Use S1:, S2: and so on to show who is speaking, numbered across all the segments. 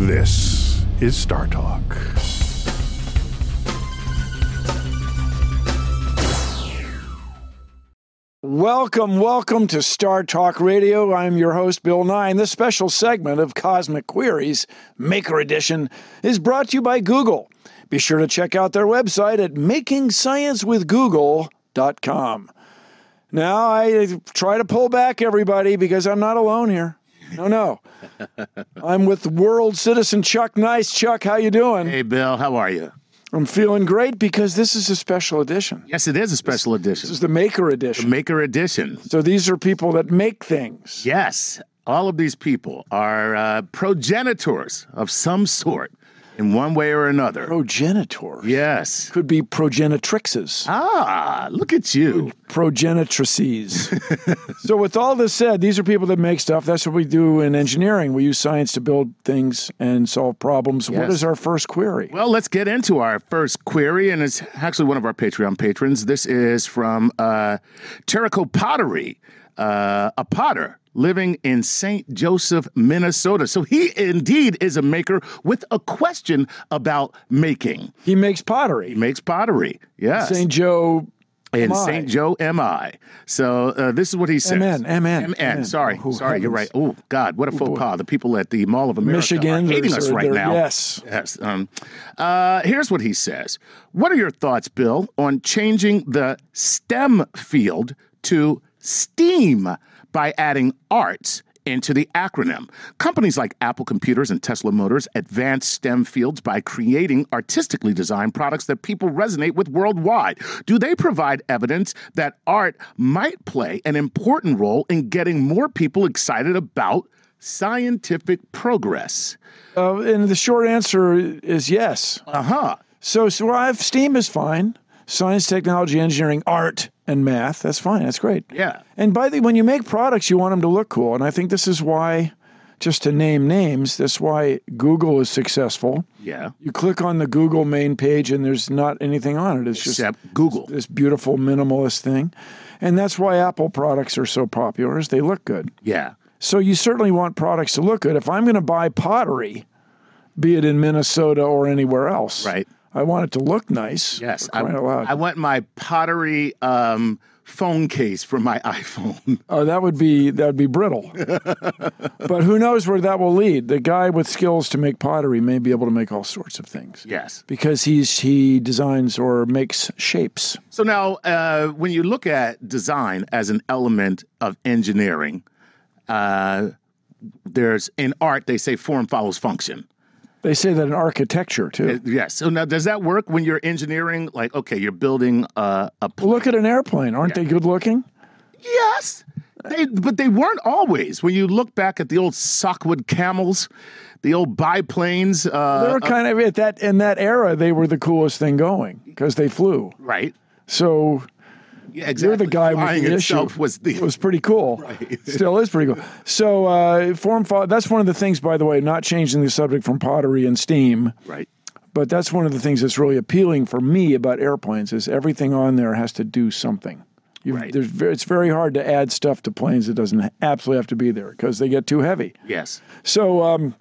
S1: This is Star Talk.
S2: Welcome to Star Talk Radio. I'm your host, Bill Nye. This special segment of Cosmic Queries, Maker Edition, is brought to you by Google. Be sure to check out their website at makingsciencewithgoogle.com. Now, I try to pull back everybody because I'm not alone here. No. I'm with world citizen Chuck Nice. Chuck, how you doing?
S3: Hey, Bill, how are you?
S2: I'm feeling great because this is a special edition.
S3: Yes, it is a special edition.
S2: This is the Maker Edition.
S3: The Maker Edition.
S2: So these are people that make things.
S3: Yes, all of these people are progenitors of some sort in one way or another.
S2: Progenitors?
S3: Yes.
S2: Could be progenitrixes.
S3: Ah, look at you.
S2: Progenitrices. So with all this said, these are people that make stuff. That's what we do in engineering. We use science to build things and solve problems.
S3: Yes.
S2: What is our first query?
S3: Well, let's get into our first query, and it's actually one of our Patreon patrons. This is from Terrico Pottery, a potter living in St. Joseph, Minnesota. So he indeed is a maker with a question about making.
S2: He makes pottery.
S3: He makes pottery, yes.
S2: St. Joe.
S3: In St. Joe, MI. So this is what he says.
S2: MN.
S3: Sorry,
S2: Oh,
S3: you're
S2: heavens.
S3: right. Oh, God, what a faux pas. The people at the Mall of America
S2: Michigan
S3: are hating us right now.
S2: Yes.
S3: Here's what he says. What are your thoughts, Bill, on changing the STEM field to STEAM by adding arts into the acronym? Companies like Apple Computers and Tesla Motors advance STEM fields by creating artistically designed products that people resonate with worldwide. Do they provide evidence that art might play an important role in getting more people excited about scientific progress?
S2: And the short answer is yes. So STEAM is fine. Science, technology, engineering, art, and math. That's fine. That's great.
S3: Yeah.
S2: And when you make products, you want them to look cool. And I think this is why, just to name names, that's why Google is successful.
S3: Yeah.
S2: You click on the Google main page and there's not anything on it. It's
S3: Except
S2: just
S3: Google.
S2: This beautiful minimalist thing. And that's why Apple products are so popular, is they look good.
S3: Yeah.
S2: So you certainly want products to look good. If I'm going to buy pottery, be it in Minnesota or anywhere else,
S3: Right.
S2: I want it to look nice.
S3: Yes,
S2: I
S3: want my pottery phone case for my iPhone.
S2: Oh, that would be brittle. But who knows where that will lead? The guy with skills to make pottery may be able to make all sorts of things.
S3: Yes,
S2: because he designs or makes shapes.
S3: So now, when you look at design as an element of engineering, there's in art they say form follows function.
S2: They say that in architecture, too.
S3: Yes. So now, does that work when you're engineering? Like, okay, you're building a plane.
S2: Look at an airplane. Aren't they good looking?
S3: Yes. But they weren't always. When you look back at the old Sockwood Camels, the old biplanes. They
S2: were kind of, in that era, they were the coolest thing going because they flew.
S3: Right.
S2: So...
S3: Yeah, exactly.
S2: You're the guy with the issue. Was pretty cool.
S3: Right.
S2: Still is pretty cool. So that's one of the things, by the way, not changing the subject from pottery and steam.
S3: Right.
S2: But that's one of the things that's really appealing for me about airplanes is everything on there has to do something.
S3: Right.
S2: It's very hard to add stuff to planes that doesn't absolutely have to be there because they get too heavy.
S3: Yes.
S2: So I'm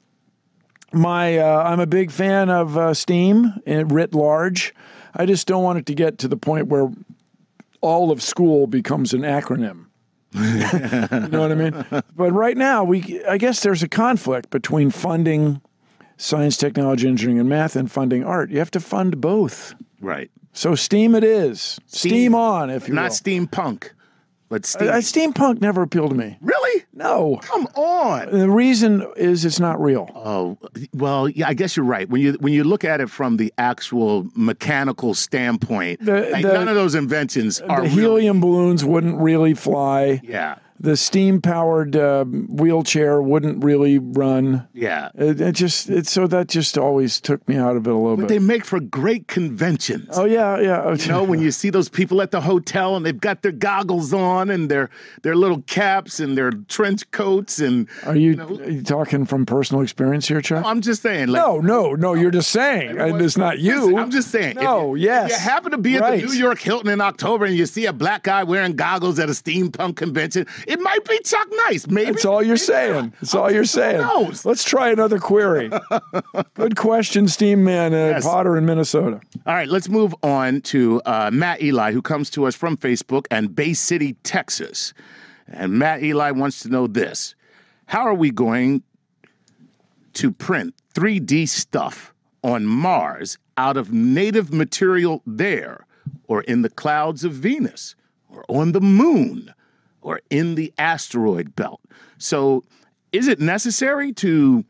S2: a big fan of steam writ large. I just don't want it to get to the point where all of school becomes an acronym. You know what I mean? But right now, I guess there's a conflict between funding science, technology, engineering, and math and funding art. You have to fund both.
S3: Right.
S2: So STEAM it is. Steam on, if you will.
S3: Not steampunk, but steam.
S2: Steampunk never appealed to me.
S3: Really?
S2: No.
S3: Come on.
S2: The reason is it's not real.
S3: Oh, well, yeah, I guess you're right. When you look at it from the actual mechanical standpoint, none of those inventions are
S2: the helium balloons wouldn't really fly.
S3: Yeah.
S2: The steam-powered wheelchair wouldn't really run.
S3: Yeah.
S2: So that just always took me out of it a little bit.
S3: But they make for great conventions.
S2: Oh, yeah.
S3: You know, when you see those people at the hotel and they've got their goggles on and their little caps and their trench coats and...
S2: Are you talking from personal experience here, Chuck?
S3: No, I'm just saying.
S2: No, you're just saying. It's not you.
S3: I'm just saying.
S2: No,
S3: if you happen to be at the New York Hilton in October and you see a black guy wearing goggles at a steampunk convention, It might be Chuck Nice. Maybe.
S2: That's all you're saying. That's all you're saying.
S3: Who knows?
S2: Let's try another query. Good question, Steam Man, Potter in Minnesota.
S3: All right, let's move on to Matt Eli, who comes to us from Facebook and Bay City, Texas. And Matt Eli wants to know this. How are we going to print 3D stuff on Mars out of native material there, or in the clouds of Venus, or on the moon, or in the asteroid belt? So is it necessary to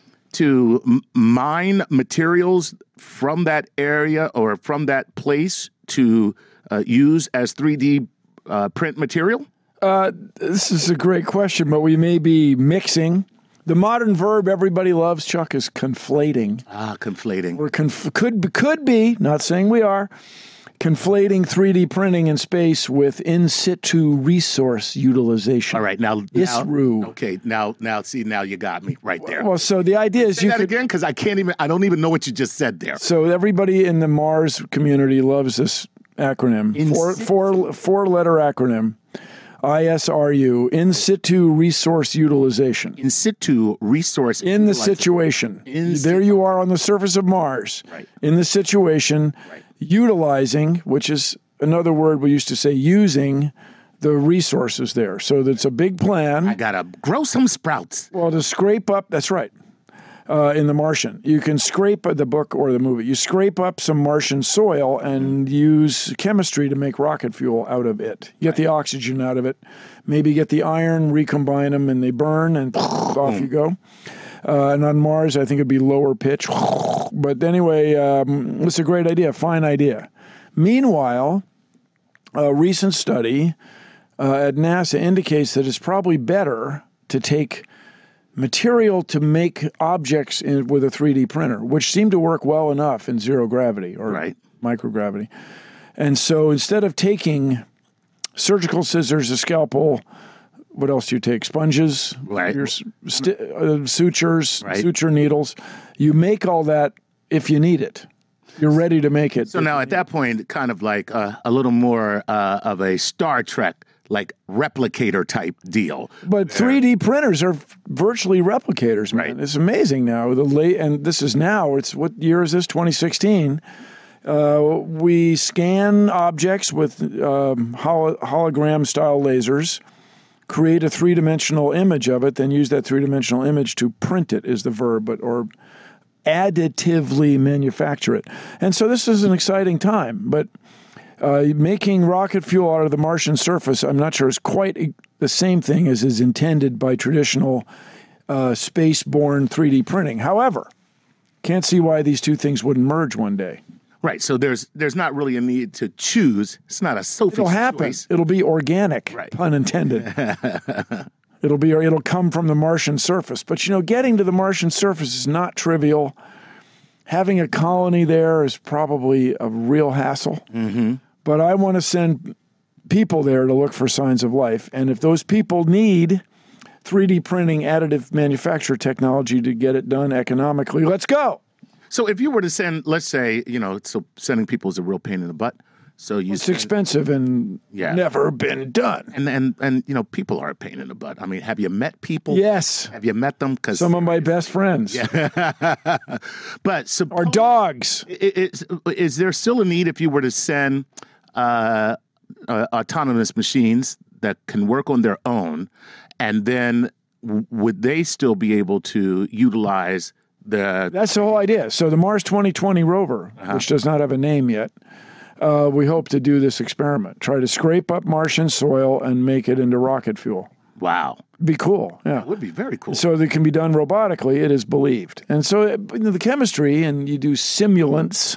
S3: mine materials from that area or from that place to use as 3D print material?
S2: This is a great question, but we may be mixing. The modern verb everybody loves, Chuck, is conflating.
S3: Conflating.
S2: Or could be, not saying we are, conflating 3D printing in space with in situ resource utilization.
S3: All right, now okay, now you got me right there.
S2: Well, so the idea is
S3: Say that again, because I don't even know what you just said there.
S2: So everybody in the Mars community loves this acronym, four-letter acronym. ISRU, in situ resource utilization.
S3: In situ resource
S2: in the situation. There you are on the surface of Mars.
S3: Right.
S2: In the situation, utilizing, which is another word we used to say, using the resources there. So that's a big plan.
S3: I gotta grow some sprouts.
S2: Well, to scrape up, that's right. In The Martian, you can scrape the book or the movie. You scrape up some Martian soil and use chemistry to make rocket fuel out of it. Get the oxygen out of it. Maybe get the iron, recombine them, and they burn, and off you go. And on Mars, I think it'd be lower pitch. But anyway, it's a great idea, fine idea. Meanwhile, a recent study at NASA indicates that it's probably better to take material to make objects with a 3D printer, which seem to work well enough in zero gravity or microgravity. And so instead of taking surgical scissors, a scalpel, what else do you take? Sponges, your sutures, suture needles. You make all that if you need it. You're ready to make it.
S3: So now at that point, kind of like a little more of a Star Trek like replicator type deal.
S2: But 3D printers are virtually replicators, man.
S3: Right.
S2: It's amazing now. And this is now, it's what year is this? 2016. We scan objects with hologram style lasers, create a three-dimensional image of it, then use that three-dimensional image to print it is the verb, or additively manufacture it. And so this is an exciting time, but making rocket fuel out of the Martian surface, I'm not sure is quite the same thing as is intended by traditional space-borne 3D printing. However, can't see why these two things wouldn't merge one day.
S3: Right, so there's not really a need to choose. It's not a Sophie's
S2: It'll happen.
S3: choice.
S2: It'll be organic, pun intended. It'll come from the Martian surface. But, getting to the Martian surface is not trivial. Having a colony there is probably a real hassle. Mm-hmm. But I want to send people there to look for signs of life. And if those people need 3D printing additive manufacture technology to get it done economically, let's go.
S3: So if you were to send, let's say, so sending people is a real pain in the butt. So
S2: it's expensive and never been done.
S3: And people are a pain in the butt. I mean, have you met people?
S2: Yes.
S3: Have you met them?
S2: Some of my best friends.
S3: Yeah. But
S2: our dogs.
S3: Is there still a need if you were to send autonomous machines that can work on their own, and then would they still be able to utilize That's
S2: the whole idea. So the Mars 2020 rover, which does not have a name yet, we hope to do this experiment. Try to scrape up Martian soil and make it into rocket fuel.
S3: Wow.
S2: Be cool. Yeah.
S3: It would be very cool.
S2: So it can be done robotically, it is believed. And so the chemistry, and you do simulations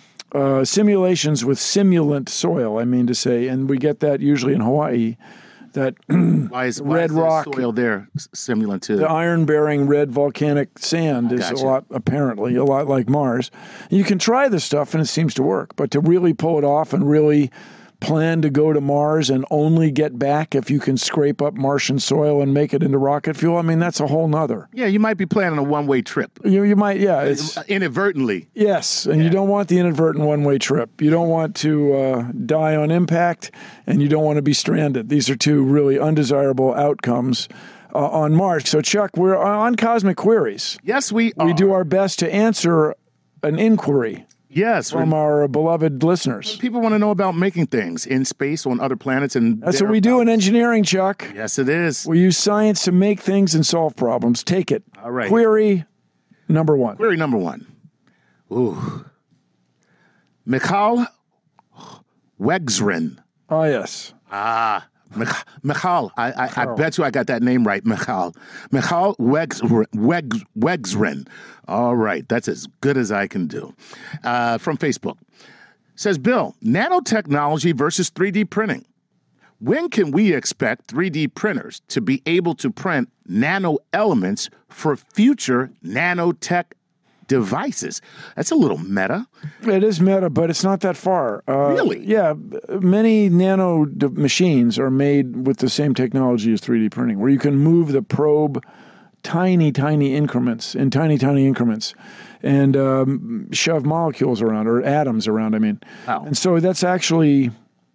S2: with simulant soil, I mean to say, and we get that usually in Hawaii. That
S3: why is
S2: rock
S3: soil there simulant to
S2: the iron-bearing red volcanic sand is a lot like Mars. You can try this stuff and it seems to work, but to really pull it off and really plan to go to Mars and only get back if you can scrape up Martian soil and make it into rocket fuel. I mean, that's a whole nother.
S3: Yeah, you might be planning a one-way trip.
S2: You might, yeah. It's
S3: inadvertently.
S2: Yes, and you don't want the inadvertent one-way trip. You don't want to die on impact, and you don't want to be stranded. These are two really undesirable outcomes on Mars. So, Chuck, we're on Cosmic Queries.
S3: Yes, we are.
S2: We do our best to answer an inquiry.
S3: Yes,
S2: from our beloved listeners.
S3: People want to know about making things in space on other planets, and
S2: that's what we do in engineering, Chuck.
S3: Yes, it is.
S2: We use science to make things and solve problems. Take it.
S3: All right.
S2: Query number one.
S3: Query number one. Ooh. Michal Wegzrin.
S2: Oh, yes.
S3: Michal. I bet you I got that name right, Michal. Michal Wegzrin. All right. That's as good as I can do. From Facebook. Says, Bill, nanotechnology versus 3D printing. When can we expect 3D printers to be able to print nano elements for future nanotech devices? That's a little meta.
S2: It is meta, but it's not that far.
S3: Really?
S2: Yeah. Many nano machines are made with the same technology as 3D printing, where you can move the probe tiny increments, and shove molecules around, or atoms around, I mean.
S3: Wow.
S2: And so that's actually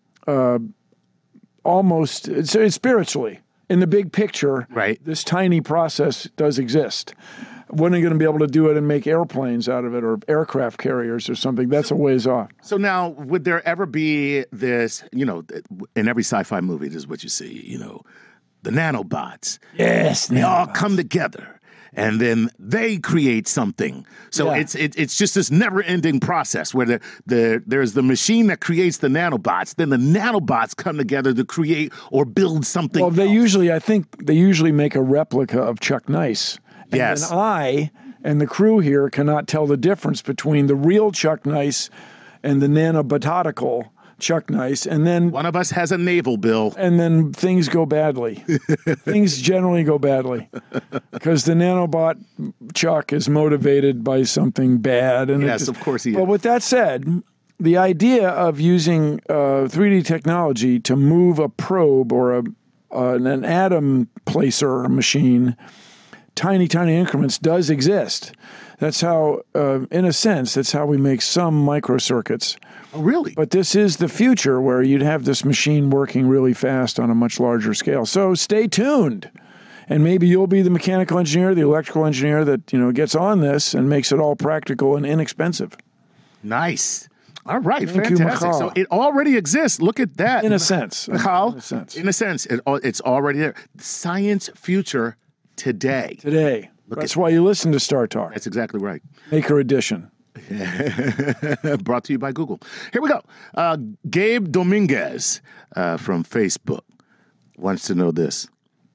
S2: almost, it's spiritually, in the big picture,
S3: right,
S2: this tiny process does exist. When are you going to be able to do it and make airplanes out of it, or aircraft carriers or something? That's a ways off.
S3: So now, would there ever be this, in every sci-fi movie, this is what you see, the nanobots.
S2: Yes,
S3: they all come together, and then they create something. So it's just this never-ending process where there's the machine that creates the nanobots, then the nanobots come together to create or build something.
S2: Well, I think they usually make a replica of Chuck Nice. And
S3: yes.
S2: then I and the crew here cannot tell the difference between the real Chuck Nice and the nanobotical Chuck Nice, and then
S3: one of us has a navel, Bill,
S2: and then things go badly. Things generally go badly because the nanobot Chuck is motivated by something bad. And
S3: yes, of course he is.
S2: But with that said, the idea of using 3D technology to move a probe or an atom placer machine, tiny increments, does exist. That's how, in a sense, that's how we make some microcircuits.
S3: Oh, really?
S2: But this is the future where you'd have this machine working really fast on a much larger scale. So stay tuned. And maybe you'll be the mechanical engineer, the electrical engineer that, gets on this and makes it all practical and inexpensive.
S3: Nice. All right,
S2: Thank
S3: fantastic.
S2: you,
S3: so it already exists. Look at that.
S2: In a sense.
S3: Michal,
S2: in a sense.
S3: It's already there. Science future today.
S2: That's why you listen to Star Talk.
S3: That's exactly right.
S2: Maker Edition.
S3: Brought to you by Google. Here we go. Gabe Dominguez from Facebook wants to know this.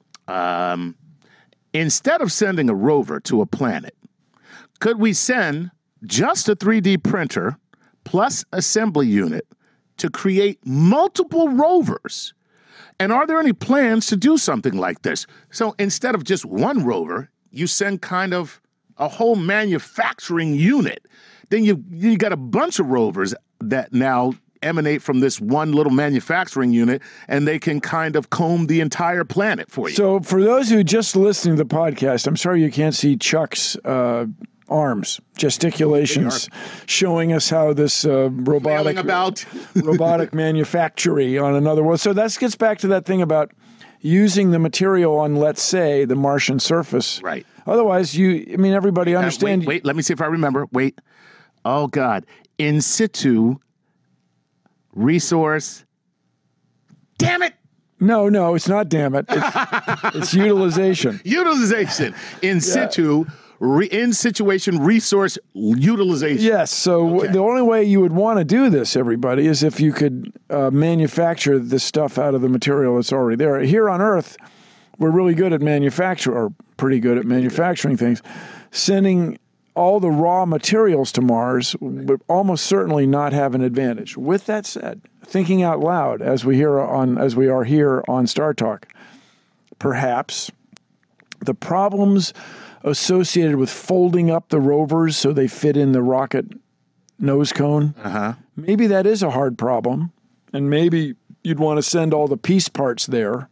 S3: Instead of sending a rover to a planet, could we send just a 3D printer plus assembly unit to create multiple rovers? And are there any plans to do something like this? So instead of just one rover, you send kind of a whole manufacturing unit. Then you got a bunch of rovers that now emanate from this one little manufacturing unit, and they can kind of comb the entire planet for you.
S2: So for those who just listening to the podcast, I'm sorry you can't see Chuck's arms, gesticulations, showing us how this robotic manufactory on another world. So that gets back to that thing about using the material on, let's say, the Martian surface.
S3: Right.
S2: Otherwise, everybody understands.
S3: Wait, let me see if I remember. Wait. Oh, God. In situ resource. Damn it.
S2: No, it's not damn it. It's utilization.
S3: Utilization. In situ in situation resource utilization.
S2: Yes. So the only way you would want to do this, everybody, is if you could manufacture this stuff out of the material that's already there. Here on Earth, we're really good at pretty good at manufacturing things. Sending all the raw materials to Mars would almost certainly not have an advantage. With that said, thinking out loud as we are here on Star Talk, perhaps the problems associated with folding up the rovers so they fit in the rocket nose cone, maybe that is a hard problem. And maybe you'd want to send all the piece parts there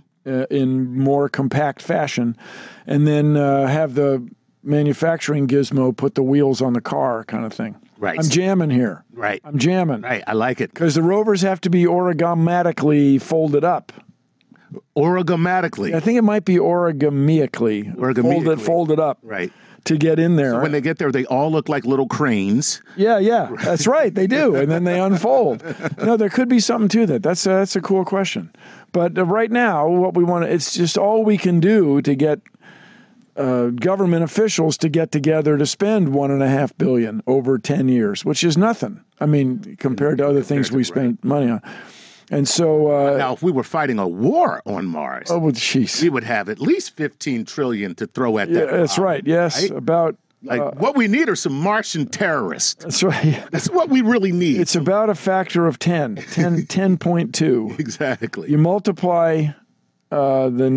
S2: in more compact fashion, and then have the manufacturing gizmo put the wheels on the car kind of thing.
S3: Right.
S2: I'm jamming here.
S3: Right.
S2: I'm jamming.
S3: Right. I like it.
S2: Because the rovers have to be origamatically folded up.
S3: Origamatically.
S2: I think it might be origamiacally. Folded up.
S3: Right.
S2: To get in there.
S3: So when they get there, they all look like little cranes.
S2: Yeah. That's right. They do. And then they unfold. No, there could be something to that. That's a cool question. But right now, what we want to, it's just all we can do to get government officials to get together to spend $1.5 billion over 10 years, which is nothing. I mean, compared to other things we spend money on. And so
S3: now, if we were fighting a war on Mars, we would have at least $15 trillion to throw at that.
S2: Yeah, that's right. Yes, right? About
S3: what we need are some Martian terrorists.
S2: That's right.
S3: That's what we really need.
S2: It's about a factor of 10.2.
S3: Exactly.
S2: You multiply the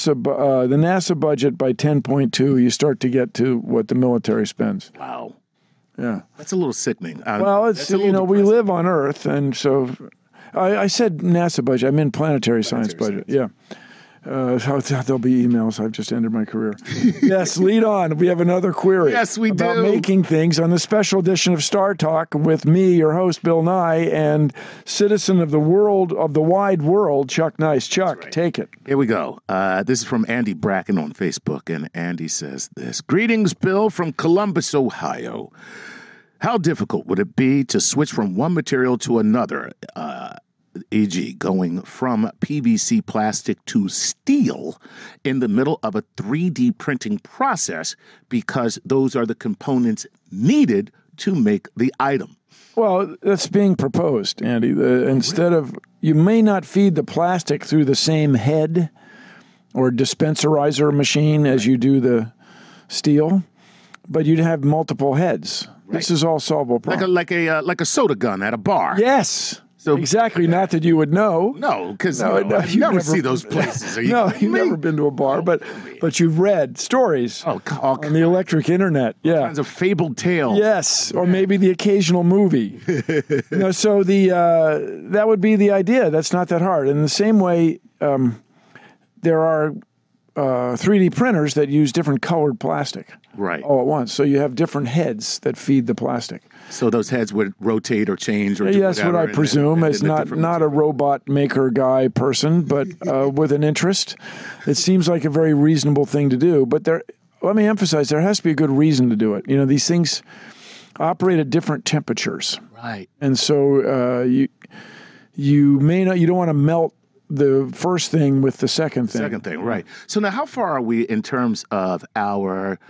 S2: NASA budget by 10.2, you start to get to what the military spends.
S3: Wow.
S2: Yeah.
S3: That's a little sickening.
S2: Well, it's we live on Earth, and so I said NASA budget. I meant planetary science budget. Yeah. There'll be emails. I've just ended my career. Yes, lead on. We have another query.
S3: Yes, we
S2: about
S3: do.
S2: Making things on the special edition of Star Talk with me, your host, Bill Nye, and citizen of the wide world, Chuck Nice. Chuck, right. Take it.
S3: Here we go. This is from Andy Bracken on Facebook, and Andy says this. Greetings, Bill, from Columbus, Ohio. How difficult would it be to switch from one material to another, e.g., going from PVC plastic to steel in the middle of a 3D printing process because those are the components needed to make the item?
S2: Well, that's being proposed, Andy. You may not feed the plastic through the same head or dispenserizer machine as you do the steel, but you'd have multiple heads. Right. This is all solvable problem.
S3: Like a soda gun at a bar.
S2: Yes. So, exactly. Not that you would know.
S3: No, because you never see those places.
S2: You've never been to a bar, but you've read stories on the electric internet. Yeah,
S3: all kinds of fabled tales.
S2: Yes, or maybe the occasional movie. So that would be the idea. That's not that hard. In the same way, there are 3D printers that use different colored plastic.
S3: Right.
S2: All at once. So you have different heads that feed the plastic.
S3: So those heads would rotate or change or do
S2: yes, what I presume is not a robot maker guy person, but with an interest. It seems like a very reasonable thing to do. But let me emphasize, there has to be a good reason to do it. These things operate at different temperatures.
S3: Right.
S2: And so you don't want to melt the first thing with the second thing.
S3: Second thing, right. So now how far are we in terms of our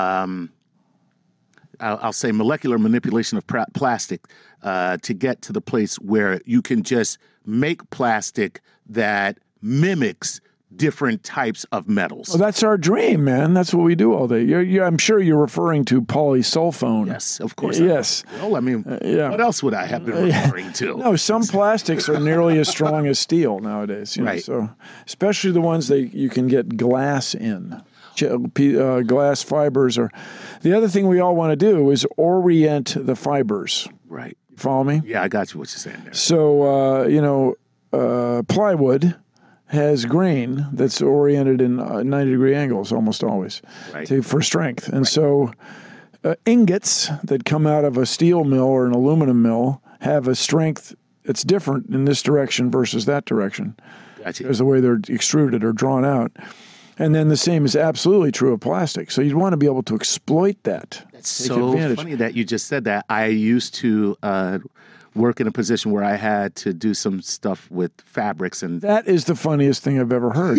S3: I'll say molecular manipulation of plastic to get to the place where you can just make plastic that mimics different types of metals?
S2: Well, that's our dream, man. That's what we do all day. I'm sure you're referring to polysulfone.
S3: Yes, of course.
S2: Yes.
S3: Well, I mean, what else would I have been referring to?
S2: No, some plastics are nearly as strong as steel nowadays.
S3: Right.
S2: So, especially the ones you can get glass in. Glass fibers are. The other thing we all want to do is orient the fibers.
S3: Right.
S2: You follow me?
S3: Yeah, I got you what you're saying there.
S2: So, plywood has grain that's oriented in 90-degree angles almost always for strength. And so ingots that come out of a steel mill or an aluminum mill have a strength that's different in this direction versus that direction.
S3: Gotcha.
S2: Because the way they're extruded or drawn out. And then the same is absolutely true of plastic. So you'd want to be able to exploit that.
S3: That's so funny that you just said that. I used to work in a position where I had to do some stuff with fabrics, and
S2: that is the funniest thing I've ever heard.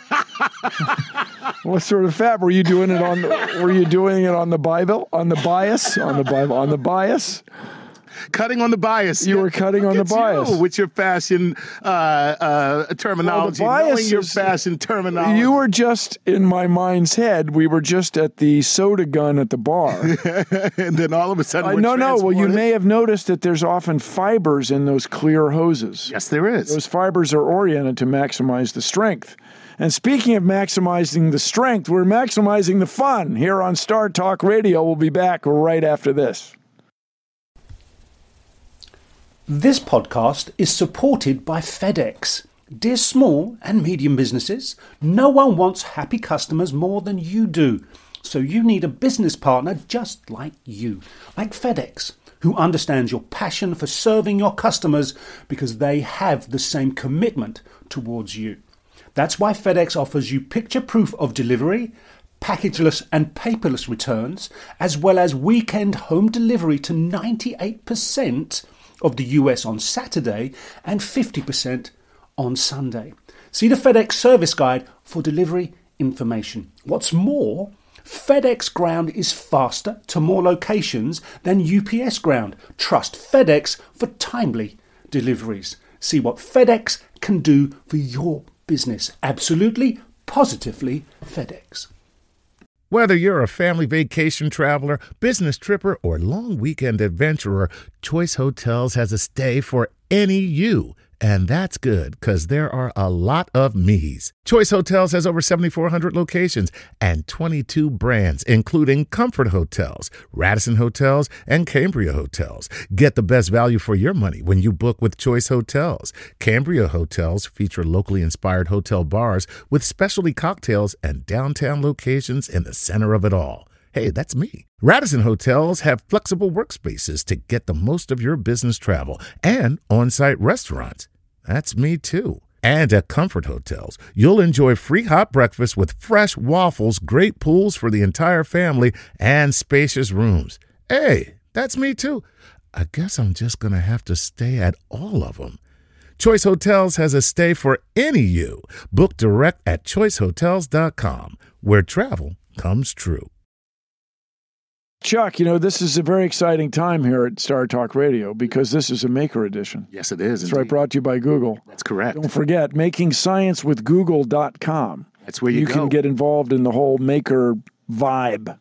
S2: What sort of fab were you doing it on? Were you doing it on the Bible, on the bias, on the Bible, on the bias?
S3: Cutting on the bias.
S2: You were cutting on the bias.
S3: With your fashion terminology.
S2: Well,
S3: knowing your fashion terminology.
S2: You were just, in my mind's head, we were just at the soda gun at the bar.
S3: And then all of a sudden
S2: No. Well, you may have noticed that there's often fibers in those clear hoses.
S3: Yes, there is.
S2: Those fibers are oriented to maximize the strength. And speaking of maximizing the strength, we're maximizing the fun here on Star Talk Radio. We'll be back right after this.
S4: This podcast is supported by FedEx. Dear small and medium businesses, no one wants happy customers more than you do. So you need a business partner just like you, like FedEx, who understands your passion for serving your customers because they have the same commitment towards you. That's why FedEx offers you picture proof of delivery, packageless and paperless returns, as well as weekend home delivery to 98% of the US on Saturday and 50% on Sunday. See the FedEx service guide for delivery information. What's more, FedEx Ground is faster to more locations than UPS Ground. Trust FedEx for timely deliveries. See what FedEx can do for your business. Absolutely, positively FedEx.
S3: Whether you're a family vacation traveler, business tripper, or long weekend adventurer, Choice Hotels has a stay for any you. And that's good, because there are a lot of me's. Choice Hotels has over 7,400 locations and 22 brands, including Comfort Hotels, Radisson Hotels, and Cambria Hotels. Get the best value for your money when you book with Choice Hotels. Cambria Hotels feature locally inspired hotel bars with specialty cocktails and downtown locations in the center of it all. Hey, that's me. Radisson Hotels have flexible workspaces to get the most of your business travel and on-site restaurants. That's me too. And at Comfort Hotels, you'll enjoy free hot breakfast with fresh waffles, great pools for the entire family, and spacious rooms. Hey, that's me too. I guess I'm just going to have to stay at all of them. Choice Hotels has a stay for any you. Book direct at choicehotels.com, where travel comes true.
S2: Chuck, this is a very exciting time here at Star Talk Radio because this is a Maker Edition.
S3: Yes, it is.
S2: That's right, brought to you by Google.
S3: That's correct.
S2: Don't forget, makingsciencewithgoogle.com.
S3: That's where you go.
S2: You can get involved in the whole Maker vibe.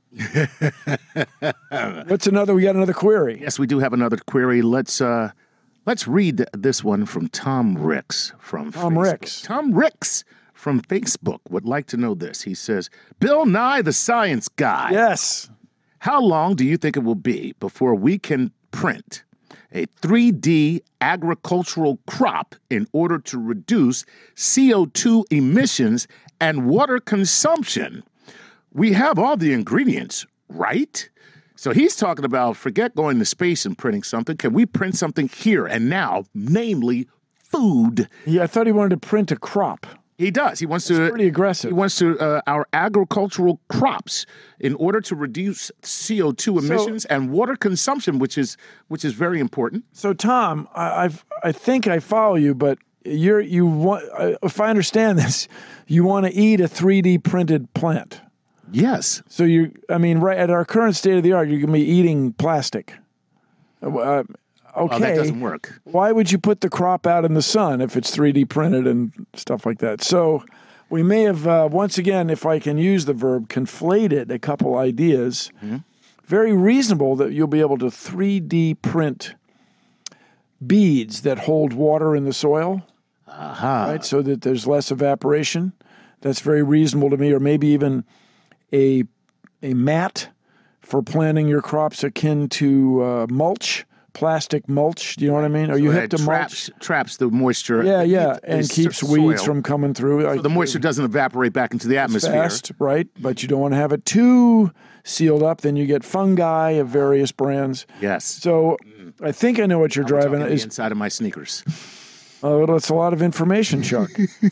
S2: We got another query.
S3: Yes, we do have another query. Let's read this one from Tom Ricks from Facebook. Tom Ricks from Facebook would like to know this. He says, Bill Nye the Science Guy.
S2: Yes.
S3: How long do you think it will be before we can print a 3D agricultural crop in order to reduce CO2 emissions and water consumption? We have all the ingredients, right? So he's talking about forget going to space and printing something. Can we print something here and now, namely food?
S2: Yeah, I thought he wanted to print a crop.
S3: He does. He wants
S2: That's pretty aggressive.
S3: He wants to our agricultural crops in order to reduce CO2 emissions and water consumption, which is very important.
S2: So, Tom, I think I follow you, but you want, if I understand this, you want to eat a 3D printed plant.
S3: Yes.
S2: So right at our current state of the art, you're going to be eating plastic. Okay.
S3: Well, that doesn't work.
S2: Why would you put the crop out in the sun if it's 3D printed and stuff like that? So we may have, once again, if I can use the verb, conflated a couple ideas. Mm-hmm. Very reasonable that you'll be able to 3D print beads that hold water in the soil, right? So that there's less evaporation. That's very reasonable to me. Or maybe even a mat for planting your crops akin to mulch. Plastic mulch, do you know what I mean? Are you hip to mulch?
S3: Traps the moisture.
S2: Yeah, and keeps weeds from coming through.
S3: So the moisture doesn't evaporate back into the atmosphere.
S2: Fast, right? But you don't want to have it too sealed up. Then you get fungi of various brands.
S3: Yes.
S2: So I think I know what you're driving at.
S3: Inside of my sneakers.
S2: Oh, that's a lot of information, Chuck.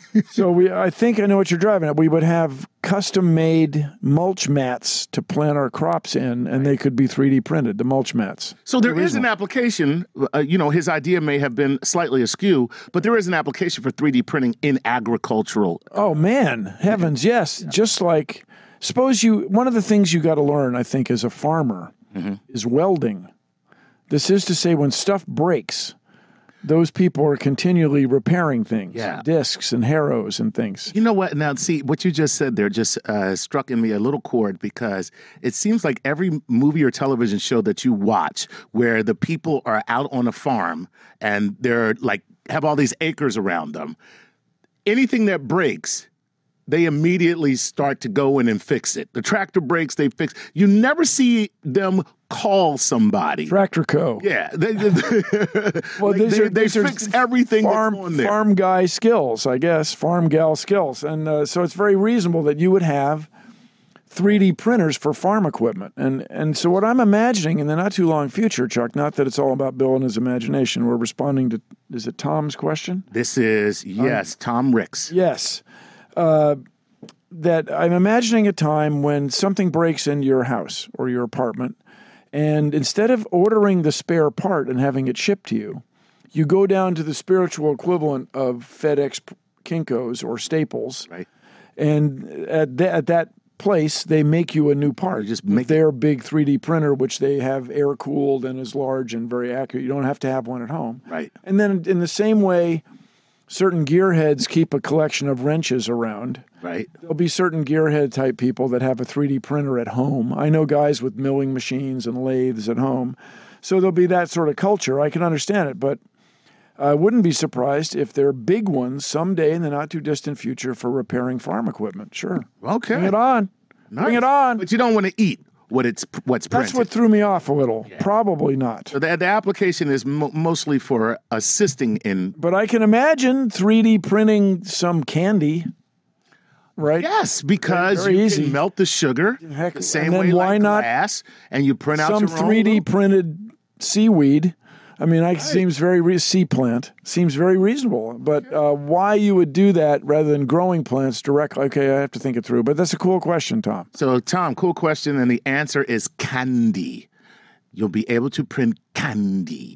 S2: I think I know what you're driving at. We would have custom-made mulch mats to plant our crops in, and they could be 3D printed, the mulch mats.
S3: So there is an application. His idea may have been slightly askew, but there is an application for 3D printing in agricultural.
S2: Oh, man. Heavens, yes. Yeah. Just like, one of the things you got to learn, I think, as a farmer is welding. This is to say, when stuff breaks, those people are continually repairing things, discs and harrows and things.
S3: You know what? Now, see, what you just said there just struck in me a little chord because it seems like every movie or television show that you watch where the people are out on a farm and they're like have all these acres around them, anything that breaks, they immediately start to go in and fix it. The tractor breaks, they fix. You never see them call somebody.
S2: Tractor Co.
S3: Yeah.
S2: Well,
S3: they fix everything that's on there.
S2: Farm guy skills, I guess, farm gal skills. And so it's very reasonable that you would have 3D printers for farm equipment. And so what I'm imagining in the not too long future, Chuck, not that it's all about Bill and his imagination, we're responding to, is it Tom's question?
S3: This is, yes, Tom Ricks.
S2: Yes. That I'm imagining a time when something breaks in your house or your apartment, and instead of ordering the spare part and having it shipped to you, you go down to the spiritual equivalent of FedEx, Kinko's, or Staples.
S3: Right.
S2: And at that place, they make you a new part.
S3: Just
S2: with their big 3D printer, which they have air-cooled and is large and very accurate. You don't have to have one at home.
S3: Right.
S2: And then in the same way, certain gearheads keep a collection of wrenches around.
S3: Right.
S2: There'll be certain gearhead type people that have a 3D printer at home. I know guys with milling machines and lathes at home. So there'll be that sort of culture. I can understand it, but I wouldn't be surprised if there are big ones someday in the not too distant future for repairing farm equipment. Sure.
S3: Okay.
S2: Bring it on.
S3: Nice.
S2: Bring it on.
S3: But you don't want to eat what's printed.
S2: That's what threw me off a little. Yeah. Probably not.
S3: So the application is mostly for assisting in.
S2: But I can imagine 3D printing some candy. Right?
S3: Yes, because very you can melt the sugar the same way
S2: why
S3: like
S2: not
S3: glass, and you print out
S2: some
S3: your
S2: 3D printed seaweed. I mean, seems very sea plant seems very reasonable. But why you would do that rather than growing plants directly? Okay, I have to think it through. But that's a cool question, Tom.
S3: So, Tom, cool question, and the answer is candy. You'll be able to print candy.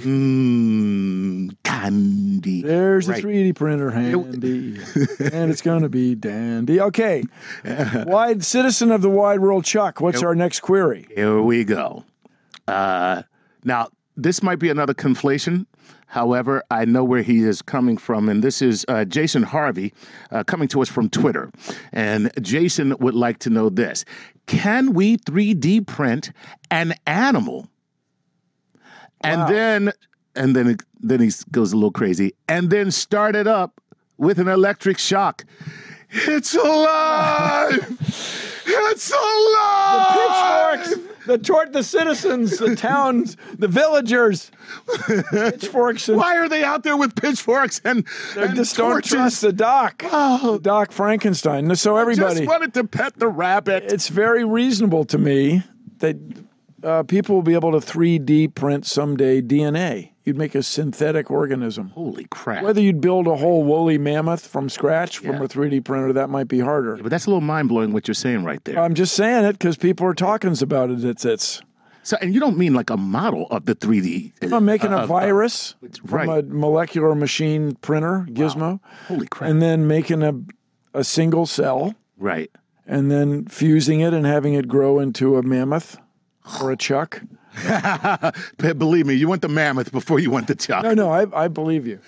S3: Candy.
S2: There's a 3D printer handy, and it's going to be dandy. Okay, wide citizen of the wide world, Chuck. What's our next query?
S3: Here we go. Now, this might be another conflation. However, I know where he is coming from, and this is Jason Harvey coming to us from Twitter. And Jason would like to know this. Can we 3D print an animal? And then he goes a little crazy, and then start it up with an electric shock. It's alive! It's alive!
S2: The pitchforks, the citizens, the towns, the villagers, pitchforks.
S3: Why are they out there with pitchforks and
S2: just
S3: torches?
S2: Don't trust the Doc.
S3: Oh.
S2: Doc Frankenstein. So everybody.
S3: I just wanted to pet the rabbit.
S2: It's very reasonable to me that people will be able to 3D print someday DNA. You'd make a synthetic organism.
S3: Holy crap.
S2: Whether you'd build a whole woolly mammoth from scratch from a 3D printer, that might be harder.
S3: Yeah, but that's a little mind-blowing what you're saying right there.
S2: I'm just saying it because people are talking about it.
S3: So, and you don't mean like a model of the 3D.
S2: I'm making a virus from
S3: right.
S2: a molecular machine printer, Gizmo.
S3: Wow. Holy crap.
S2: And then making a single cell.
S3: Right.
S2: And then fusing it and having it grow into a mammoth or a chuck.
S3: Believe me, you want the mammoth before you want the chuck.
S2: No, I believe you.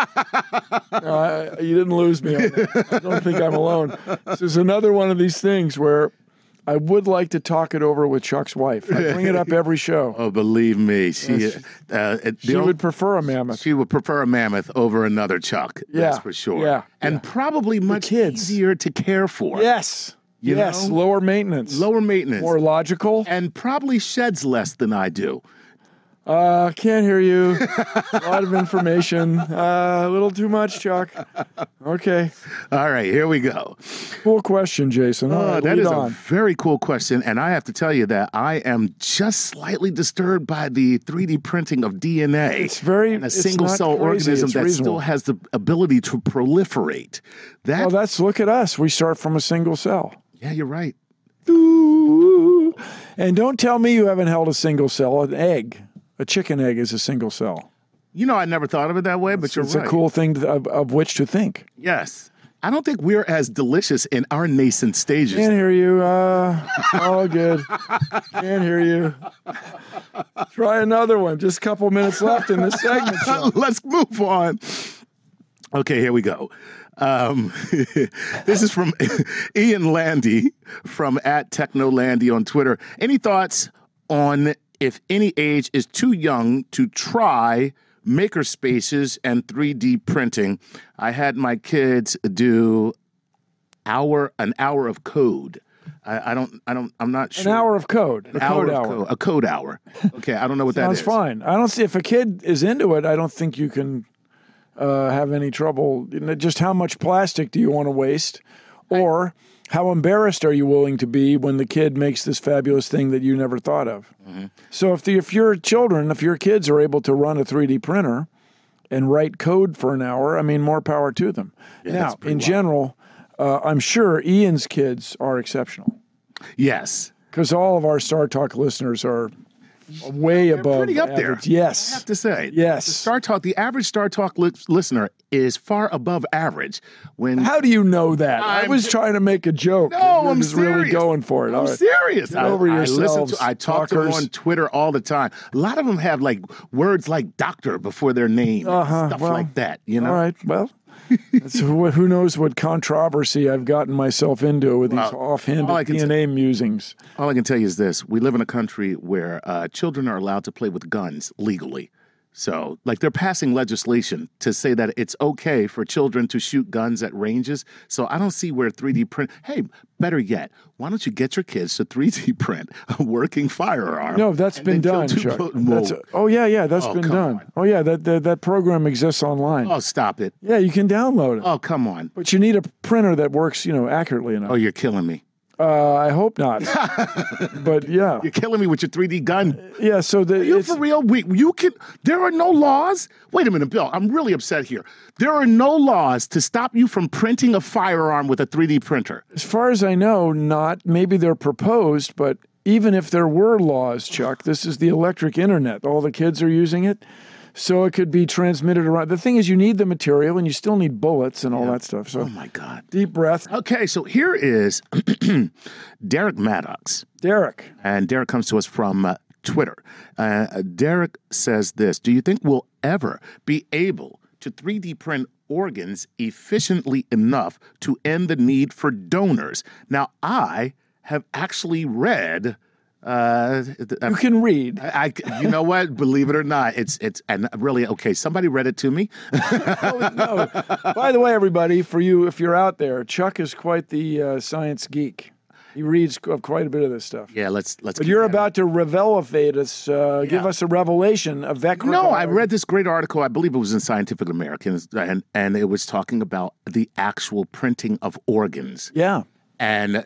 S2: You didn't lose me on that. I don't think I'm alone. This is another one of these things where I would like to talk it over with Chuck's wife. I bring it up every show.
S3: Oh, believe me, she
S2: would prefer a mammoth.
S3: She would prefer a mammoth over another chuck.
S2: Yeah,
S3: that's for sure.
S2: Yeah,
S3: and probably much easier to care for.
S2: Yes.
S3: You know?
S2: Lower maintenance.
S3: More
S2: logical.
S3: And probably sheds less than I do.
S2: Can't hear you. A lot of information. A little too much, Chuck. Okay.
S3: All right, here we go.
S2: Cool question, Jason.
S3: That is a very cool question, and I have to tell you that I am just slightly disturbed by the 3D printing of DNA.
S2: It's
S3: a single-cell organism that still has the ability to proliferate.
S2: Look at us. We start from a single cell.
S3: Yeah, you're right.
S2: Ooh. And don't tell me you haven't held a single cell. An egg, a chicken egg is a single cell.
S3: You know, I never thought of it that way, but you're right.
S2: It's a cool thing of which to think.
S3: Yes. I don't think we're as delicious in our nascent stages.
S2: Can't hear you. All good. Can't hear you. Try another one. Just a couple minutes left in this segment.
S3: Let's move on. Okay, here we go. This is from Ian Landy from @TechnoLandy on Twitter. Any thoughts on if any age is too young to try maker spaces and 3D printing? I had my kids do an hour of code. I'm not sure.
S2: An hour of code.
S3: A code hour. Okay, I don't know what that is.
S2: Sounds fine. I don't see if a kid is into it. I don't think you can have any trouble. Just how much plastic do you want to waste, or how embarrassed are you willing to be when the kid makes this fabulous thing that you never thought of? Mm-hmm. So if your kids are able to run a 3D printer and write code for an hour, I mean, more power to them.
S3: Yeah,
S2: now, in general, I'm sure Ian's kids are exceptional.
S3: Yes.
S2: Because all of our Star Talk listeners are way above
S3: pretty up
S2: average.
S3: there.
S2: Yes.
S3: I have to say.
S2: Yes.
S3: The average Star Talk listener is far above average.
S2: How do you know that? I was trying to make a joke.
S3: No,
S2: I'm
S3: I'm
S2: just
S3: serious.
S2: really going for it.
S3: I'm serious.
S2: Get over yourselves,
S3: I talk to them on Twitter all the time. A lot of them have like words like doctor before their name, stuff like that. You know.
S2: All right. Well. Who knows what controversy I've gotten myself into with these offhanded DNA musings.
S3: All I can tell you is this. We live in a country where children are allowed to play with guns legally. So, like, they're passing legislation to say that it's okay for children to shoot guns at ranges. So I don't see where 3D print... Hey, better yet, why don't you get your kids to 3D print a working firearm?
S2: No, that's been done, Chuck. That's been done.
S3: On.
S2: Oh, yeah, that program exists online.
S3: Oh, stop it.
S2: Yeah, you can download it.
S3: Oh, come on.
S2: But you need a printer that works, accurately enough.
S3: Oh, you're killing me.
S2: I hope not. But yeah,
S3: you're killing me with your 3D gun.
S2: Yeah. So
S3: are you for real? There are no laws. Wait a minute, Bill. I'm really upset here. There are no laws to stop you from printing a firearm with a 3D printer.
S2: As far as I know, not. Maybe they're proposed, but even if there were laws, Chuck, this is the electric internet. All the kids are using it. So it could be transmitted around. The thing is, you need the material, and you still need bullets and all that stuff. So,
S3: oh my God!
S2: Deep breath.
S3: Okay, so here is Derek Maddox.
S2: Derek,
S3: and Derek comes to us from Twitter. Derek says this: do you think we'll ever be able to 3D print organs efficiently enough to end the need for donors? Now, I have actually read.
S2: You can read.
S3: You know what? Believe it or not, it's and really okay. Somebody read it to me.
S2: No. By the way, everybody, for you, if you're out there, Chuck is quite the science geek. He reads quite a bit of this stuff.
S3: Yeah, let's.
S2: But you're about to revelate us, give us a revelation of that.
S3: No, I read this great article. I believe it was in Scientific American, and it was talking about the actual printing of organs.
S2: Yeah,
S3: and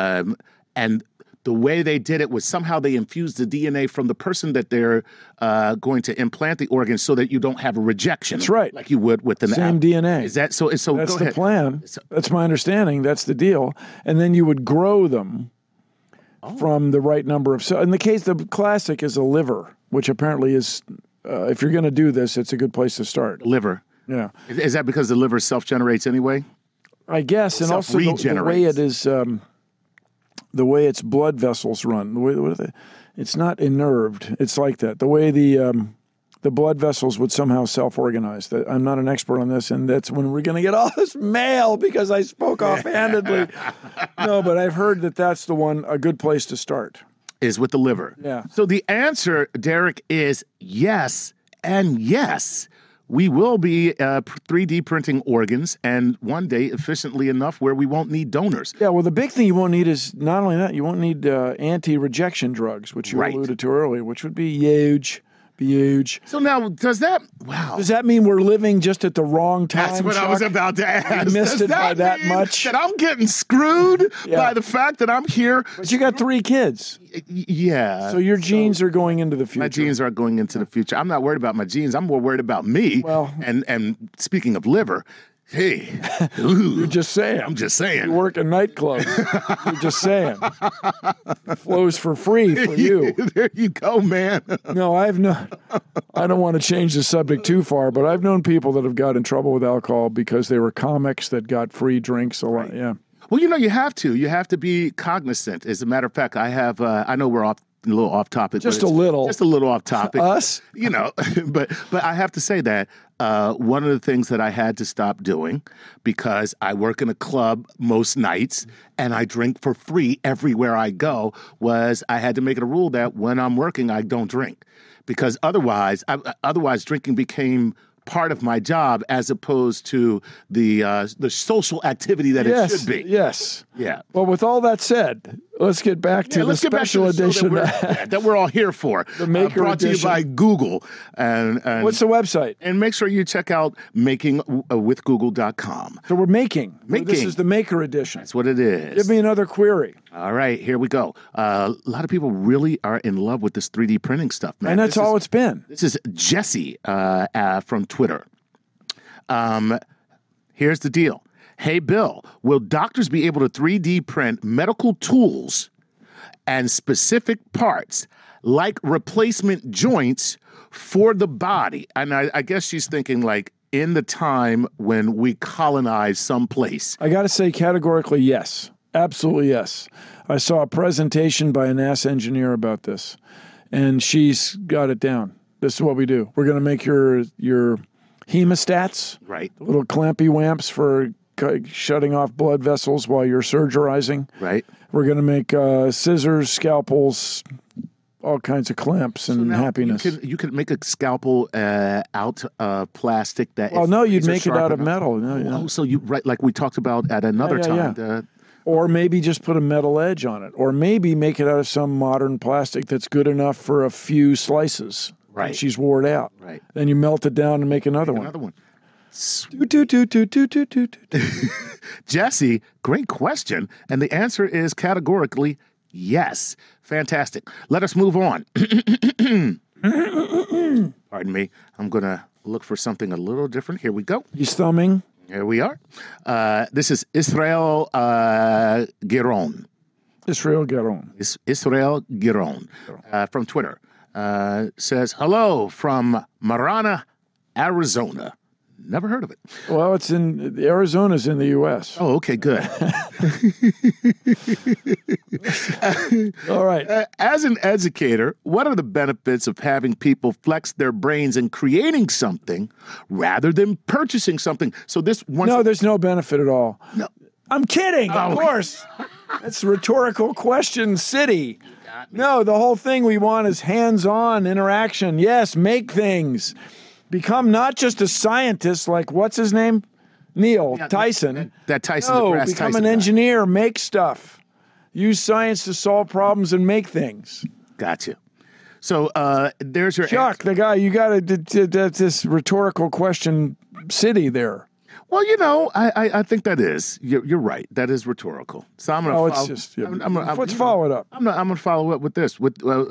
S3: the way they did it was somehow they infused the DNA from the person that they're going to implant the organ so that you don't have a rejection.
S2: That's right.
S3: Like you would with an
S2: same DNA.
S3: Is that so? So
S2: that's the plan. That's my understanding. That's the deal. And then you would grow them from the right number of cells. In the case, the classic is a liver, which apparently is, if you're going to do this, it's a good place to start.
S3: Liver.
S2: Yeah.
S3: Is that because the liver self-generates anyway?
S2: I guess. And also the way it is... the way its blood vessels run, it's not innerved. It's like that. The way the blood vessels would somehow self-organize. I'm not an expert on this, and that's when we're going to get all this mail because I spoke offhandedly. No, but I've heard that's a good place to start.
S3: Is with the liver.
S2: Yeah.
S3: So the answer, Derek, is yes and yes. We will be 3D printing organs, and one day efficiently enough where we won't need donors.
S2: Yeah, well, the big thing you won't need is not only that, you won't need anti-rejection drugs, which you alluded to earlier, which would be huge.
S3: So now, does that
S2: mean we're living just at the wrong time?
S3: That's what Chuck? I was about to ask.
S2: You missed it by that much?
S3: That I'm getting screwed by the fact that I'm here.
S2: But you got 3 kids.
S3: Yeah.
S2: So your genes are going into the future.
S3: My genes are going into the future. I'm not worried about my genes. I'm more worried about me.
S2: Well,
S3: and speaking of liver, hey,
S2: you're just saying.
S3: I'm just saying.
S2: You work in nightclubs. You're just saying. It flows for free for you.
S3: There you go, man.
S2: No, I don't want to change the subject too far, but I've known people that have got in trouble with alcohol because they were comics that got free drinks a lot. Yeah.
S3: Well, you have to. You have to be cognizant. As a matter of fact, I have. I know we're a little off topic.
S2: Just a little
S3: off topic.
S2: Us,
S3: but I have to say that one of the things that I had to stop doing because I work in a club most nights and I drink for free everywhere I go was I had to make it a rule that when I'm working I don't drink because otherwise drinking became part of my job as opposed to the social activity that it should be.
S2: Yes.
S3: Yeah.
S2: Well, with all that said, let's get back to the special edition.
S3: That we're all here for.
S2: The Maker
S3: brought
S2: edition.
S3: to you by Google. And
S2: What's the website?
S3: And make sure you check out makingwithgoogle.com.
S2: So we're making.
S3: Making.
S2: This is the Maker edition.
S3: That's what it is.
S2: Give me another query.
S3: All right, here we go. A lot of people really are in love with this 3D printing stuff, man.
S2: And that's all it's been.
S3: This is Jesse from Twitter. Here's the deal. Hey, Bill, will doctors be able to 3D print medical tools and specific parts like replacement joints for the body? And I guess she's thinking like in the time when we colonize some place.
S2: I got to say categorically yes. Absolutely yes. I saw a presentation by a NASA engineer about this, and she's got it down. This is what we do. We're going to make your hemostats,
S3: Right.
S2: little clampy wamps for shutting off blood vessels while you're surgerizing.
S3: Right.
S2: We're going to make scissors, scalpels, all kinds of clamps and
S3: Now,
S2: happiness.
S3: You could make a scalpel out of plastic.
S2: Well, no, you'd make it out of metal. No,
S3: Oh, so you like we talked about at another
S2: Yeah,
S3: time.
S2: Or maybe just put a metal edge on it. Or maybe make it out of some modern plastic that's good enough for a few slices.
S3: Right.
S2: And she's wore it out.
S3: Right.
S2: Then you melt it down and make another one.
S3: Another one.
S2: Do.
S3: Jesse, great question. And the answer is categorically yes. Fantastic. Let us move on. Pardon me. I'm going to look for something a little different. Here we go.
S2: He's thumbing.
S3: Here we are. This is Israel Giron.
S2: Israel Garon.
S3: Israel Giron from Twitter. Says, hello from Marana, Arizona. Never heard of it.
S2: Well, Arizona's in the U.S.
S3: Oh, okay, good.
S2: All right.
S3: As an educator, what are the benefits of having people flex their brains and creating something rather than purchasing something? So
S2: No, there's no benefit at all.
S3: No.
S2: I'm kidding, of course. That's rhetorical question city. No, the whole thing we want is hands-on interaction. Yes, make things. Become not just a scientist like, what's his name? Neil Tyson.
S3: That Tyson
S2: No,
S3: deGrasse
S2: become
S3: Tyson
S2: an
S3: guy.
S2: engineer, make stuff. Use science to solve problems and make things.
S3: Gotcha. So there's your
S2: Chuck, the guy, you got this rhetorical question city there.
S3: Well, I think that is. You're right. That is rhetorical. So I'm going to
S2: let's follow it up.
S3: I'm going to follow up with this.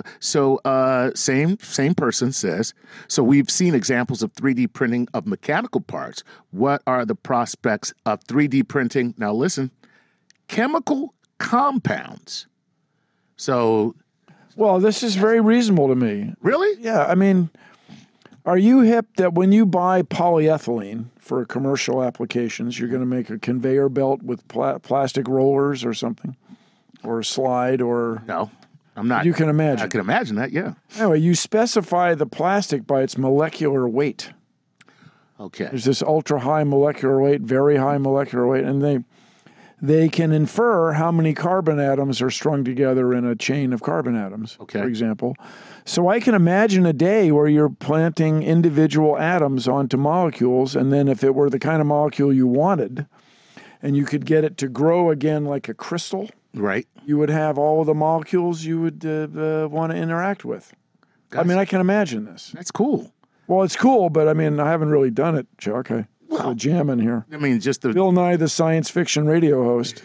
S3: Same person says, so we've seen examples of 3D printing of mechanical parts. What are the prospects of 3D printing? Now listen, chemical compounds. So.
S2: Well, this is very reasonable to me.
S3: Really?
S2: Yeah, I mean, are you hip that when you buy polyethylene for commercial applications, you're going to make a conveyor belt with plastic rollers or something? Or a slide or...
S3: No, I'm not.
S2: You can imagine.
S3: I can imagine that, yeah.
S2: Anyway, you specify the plastic by its molecular weight.
S3: Okay.
S2: There's this ultra-high molecular weight, very high molecular weight, and they can infer how many carbon atoms are strung together in a chain of carbon atoms, for example. So I can imagine a day where you're planting individual atoms onto molecules, and then if it were the kind of molecule you wanted, and you could get it to grow again like a crystal,
S3: right,
S2: you would have all of the molecules you would want to interact with. I mean, I can imagine this.
S3: That's cool.
S2: Well, it's cool, but I mean, I haven't really done it, Chuck. I'm jamming here.
S3: I mean, just the
S2: Bill Nye, the science fiction radio host.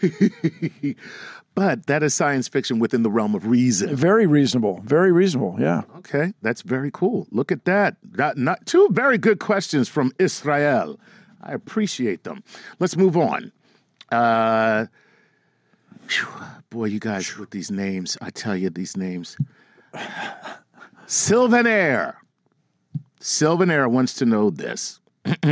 S3: But that is science fiction within the realm of reason.
S2: Very reasonable. Very reasonable, yeah.
S3: Okay, that's very cool. Look at that. Not two very good questions from Israel. I appreciate them. Let's move on. Boy, you guys with these names. I tell you, these names. Sylvanair. Sylvanair wants to know this.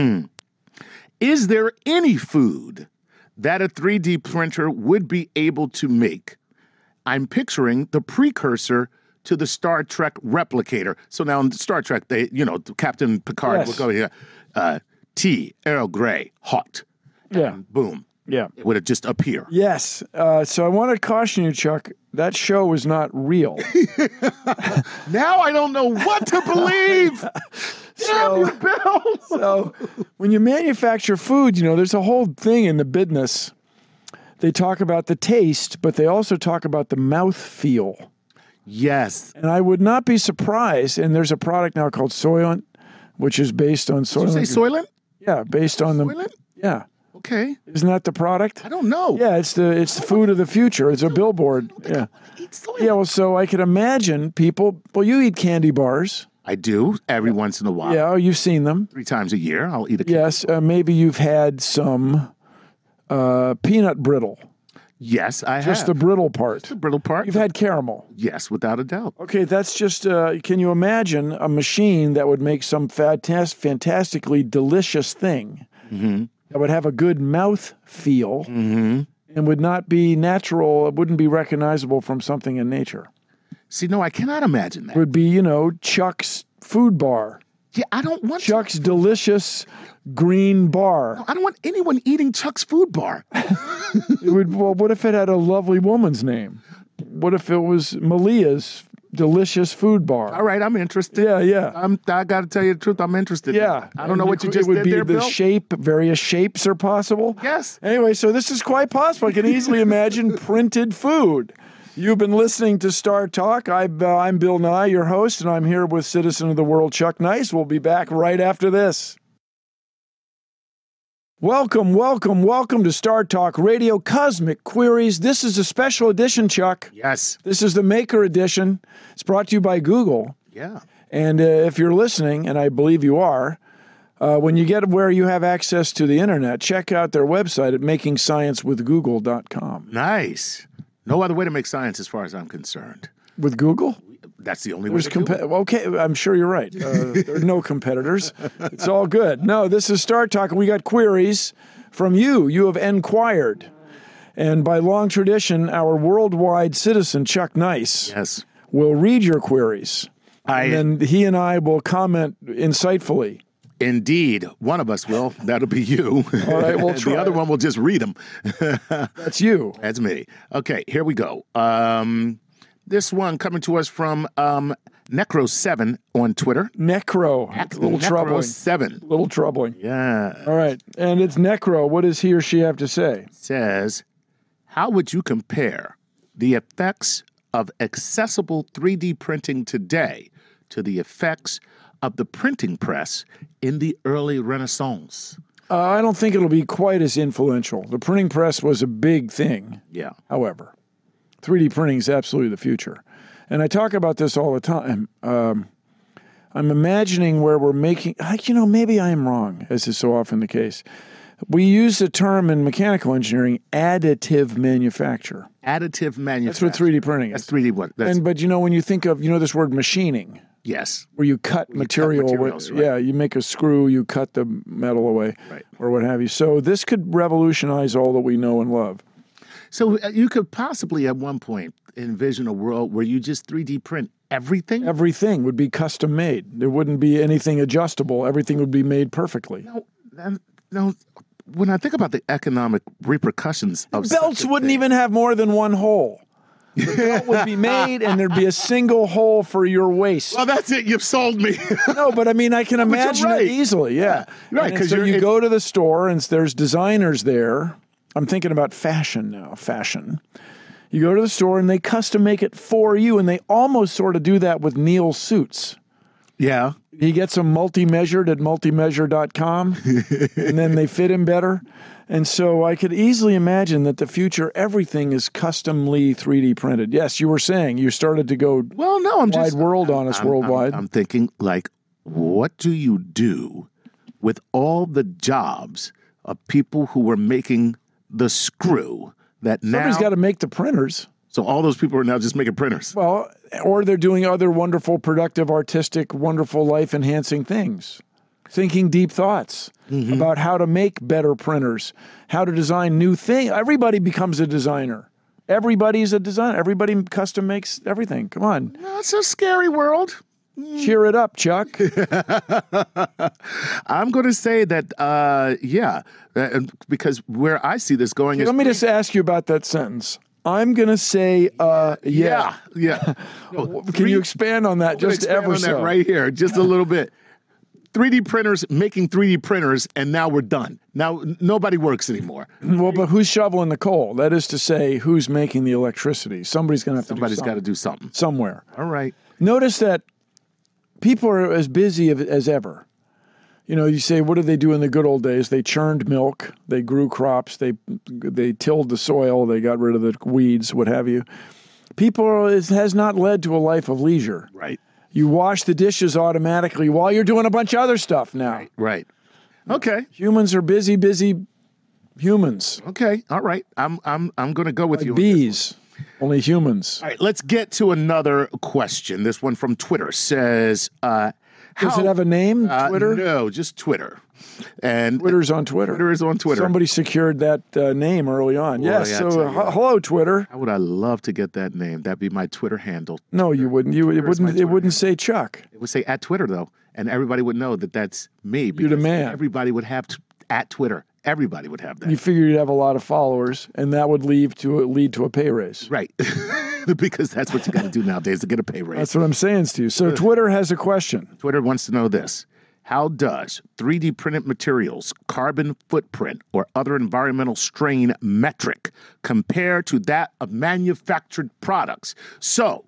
S3: Is there any food that a 3D printer would be able to make? I'm picturing the precursor to the Star Trek replicator. So now in Star Trek, Captain Picard would go here, tea, Earl Grey, hot. And boom.
S2: Yeah.
S3: It would just appear.
S2: Yes. So I want to caution you, Chuck, that show is not real.
S3: Now I don't know what to believe.
S2: So when you manufacture food, there's a whole thing in the business. They talk about the taste, but they also talk about the mouth feel.
S3: Yes.
S2: And I would not be surprised. And there's a product now called Soylent, which is based on Soylent.
S3: Did you say Soylent?
S2: Yeah, based on
S3: Soylent?
S2: Yeah.
S3: Okay.
S2: Isn't that the product?
S3: I don't know.
S2: Yeah, it's the food of the future. It's a billboard. Yeah. Yeah, well, so I could imagine people, you eat candy bars.
S3: I do every once in a while.
S2: Yeah, you've seen them.
S3: 3 times a year, I'll eat a candy.
S2: Yes, maybe you've had some peanut brittle.
S3: Yes, I have.
S2: Just the brittle part.
S3: The brittle part.
S2: You've had caramel.
S3: Yes, without a doubt.
S2: Okay, that's just, can you imagine a machine that would make some fantastically delicious thing that would have a good mouth feel and would not be natural, it wouldn't be recognizable from something in nature?
S3: See, no, I cannot imagine that.
S2: It would be, Chuck's food bar.
S3: Yeah, I don't want
S2: Chuck's delicious green bar.
S3: I don't want anyone eating Chuck's food bar.
S2: What if it had a lovely woman's name? What if it was Malia's delicious food bar?
S3: All right, I'm interested.
S2: Yeah.
S3: I got to tell you the truth. I'm interested.
S2: Yeah.
S3: I don't know what you just
S2: did there,
S3: Bill.
S2: The shape, various shapes are possible.
S3: Yes.
S2: Anyway, so this is quite possible. I can easily imagine printed food. You've been listening to Star Talk. I'm Bill Nye, your host, and I'm here with Citizen of the World, Chuck Nice. We'll be back right after this. Welcome to Star Talk Radio Cosmic Queries. This is a special edition, Chuck.
S3: Yes.
S2: This is the Maker Edition. It's brought to you by Google.
S3: Yeah.
S2: And if you're listening, and I believe you are, when you get where you have access to the internet, check out their website at makingsciencewithgoogle.com.
S3: Nice. No other way to make science as far as I'm concerned.
S2: With Google?
S3: That's the only way to do it.
S2: Okay, I'm sure you're right. There are no competitors. It's all good. No, this is Star Talk, and we got queries from you. You have enquired. And by long tradition, our worldwide citizen, Chuck Nice, will read your queries. And then he and I will comment insightfully.
S3: Indeed. One of us will. That'll be you.
S2: All right, we'll try.
S3: The other one will just read them.
S2: That's you.
S3: That's me. Okay, here we go. This one coming to us from Necro7 on Twitter.
S2: Necro. A little troubling.
S3: Necro7.
S2: A little troubling.
S3: Yeah.
S2: All right. And it's Necro. What does he or she have to say?
S3: Says, how would you compare the effects of accessible 3D printing today to the effects of the printing press in the early Renaissance?
S2: I don't think it'll be quite as influential. The printing press was a big thing.
S3: Yeah.
S2: However, 3D printing is absolutely the future. And I talk about this all the time. I'm imagining where we're making, maybe I am wrong, as is so often the case. We use the term in mechanical engineering, additive manufacture.
S3: Additive manufacture.
S2: That's what 3D printing is.
S3: That's 3D what?
S2: But when you think of, this word machining.
S3: Yes.
S2: Where you cut material.
S3: Materials, right.
S2: Yeah, you make a screw, you cut the metal away,
S3: right,
S2: or what have you. So this could revolutionize all that we know and love.
S3: So you could possibly at one point envision a world where you just 3D print everything?
S2: Everything would be custom made. There wouldn't be anything adjustable. Everything would be made perfectly.
S3: No. When I think about the economic repercussions of
S2: belts wouldn't even have more than one hole. The belt would be made, and there'd be a single hole for your waist.
S3: Well, that's it. You've sold me.
S2: No, but I mean, I can imagine it easily. Yeah,
S3: right.
S2: Because you go to the store, and there's designers there. I'm thinking about fashion now. You go to the store, and they custom make it for you, and they almost sort of do that with Neil's suits.
S3: Yeah.
S2: He gets them multi-measured at multimeasure.com, and then they fit him better. And so I could easily imagine that the future, everything is customly 3D printed. Yes, you were saying you started to go wide world on us worldwide.
S3: I'm thinking, what do you do with all the jobs of people who were making the screw that now...
S2: Somebody's got to make the printers.
S3: So all those people are now just making printers.
S2: Well, or they're doing other wonderful, productive, artistic, wonderful, life-enhancing things. Thinking deep thoughts about how to make better printers, how to design new things. Everybody becomes a designer. Everybody's a designer. Everybody custom makes everything. Come on.
S3: No, it's a scary world.
S2: Cheer it up, Chuck.
S3: I'm going to say that, because where I see this going is...
S2: Let me just ask you about that sentence. I'm going to say, yeah.
S3: Yeah.
S2: Can you expand on that just ever so?
S3: On that right here, just a little bit. 3D printers making 3D printers, and now we're done. Now nobody works anymore.
S2: Well, but who's shoveling the coal? That is to say, who's making the electricity? Somebody's going to have to do
S3: Somebody's
S2: something.
S3: got to do something.
S2: Somewhere.
S3: All right.
S2: Notice that people are as busy as ever. You know, you say, what did they do in the good old days? They churned milk, they grew crops, they tilled the soil, they got rid of the weeds, what have you. It has not led to a life of leisure.
S3: Right.
S2: You wash the dishes automatically while you're doing a bunch of other stuff now.
S3: Right. Okay.
S2: Humans are busy humans.
S3: Okay. All right. I'm going to go with you.
S2: Like bees, only humans.
S3: All right. Let's get to another question. This one from Twitter says,
S2: Does it have a name, Twitter?
S3: No, just Twitter. And
S2: Twitter's on Twitter.
S3: Twitter is on Twitter.
S2: Somebody secured that name early on.
S3: Well,
S2: Yes.
S3: yeah,
S2: So,
S3: tell you what.
S2: hello, Twitter.
S3: How would I love to get that name? That'd be my Twitter handle.
S2: No, you wouldn't. It wouldn't say Chuck.
S3: It would say at Twitter, though, and everybody would know that that's me.
S2: You're the
S3: because
S2: man.
S3: Everybody would have at Twitter. Everybody would have that.
S2: You figure you'd have a lot of followers, and that would lead to a pay raise.
S3: Right. Because that's what you got to do nowadays to get a pay raise.
S2: That's what I'm saying to you. So Twitter has a question.
S3: Twitter wants to know this. How does 3D printed materials, carbon footprint, or other environmental strain metric compare to that of manufactured products? So,